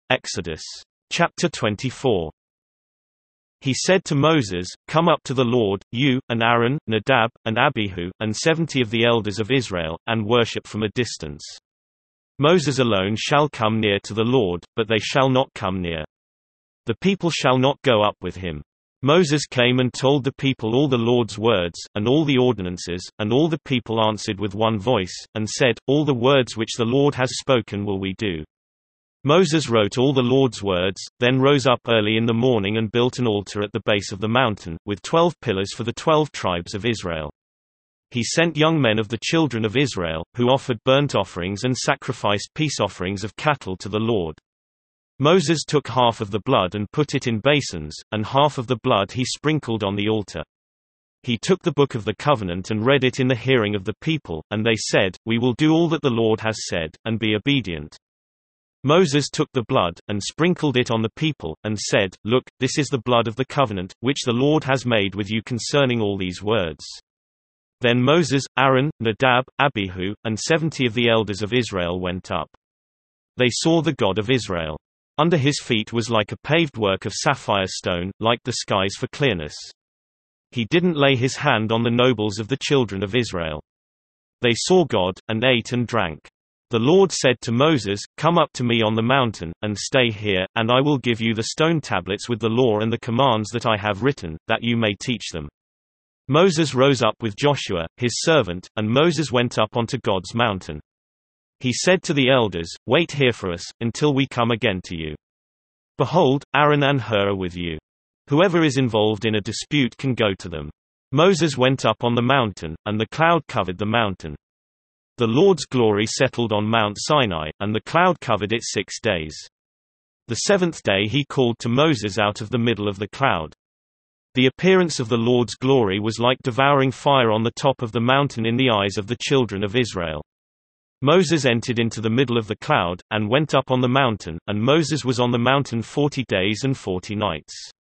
Exodus. Chapter 24. He said to Moses, "Come up to the Lord, you, and Aaron, Nadab, and Abihu, and 70 of the elders of Israel, and worship from a distance. Moses alone shall come near to the Lord, but they shall not come near. The people shall not go up with him." Moses came and told the people all the Lord's words, and all the ordinances, and all the people answered with one voice, and said, "All the words which the Lord has spoken will we do." Moses wrote all the Lord's words, then rose up early in the morning and built an altar at the base of the mountain, with 12 pillars for the 12 tribes of Israel. He sent young men of the children of Israel, who offered burnt offerings and sacrificed peace offerings of cattle to the Lord. Moses took half of the blood and put it in basins, and half of the blood he sprinkled on the altar. He took the book of the covenant and read it in the hearing of the people, and they said, "We will do all that the Lord has said, and be obedient." Moses took the blood, and sprinkled it on the people, and said, "Look, this is the blood of the covenant, which the Lord has made with you concerning all these words." Then Moses, Aaron, Nadab, Abihu, and 70 of the elders of Israel went up. They saw the God of Israel. Under his feet was like a paved work of sapphire stone, like the skies for clearness. He didn't lay his hand on the nobles of the children of Israel. They saw God, and ate and drank. The Lord said to Moses, "Come up to me on the mountain, and stay here, and I will give you the stone tablets with the law and the commands that I have written, that you may teach them." Moses rose up with Joshua, his servant, and Moses went up onto God's mountain. He said to the elders, "Wait here for us, until we come again to you. Behold, Aaron and Hur are with you. Whoever is involved in a dispute can go to them." Moses went up on the mountain, and the cloud covered the mountain. The Lord's glory settled on Mount Sinai, and the cloud covered it 6 days. The 7th day he called to Moses out of the middle of the cloud. The appearance of the Lord's glory was like devouring fire on the top of the mountain in the eyes of the children of Israel. Moses entered into the middle of the cloud, and went up on the mountain, and Moses was on the mountain 40 days and 40 nights.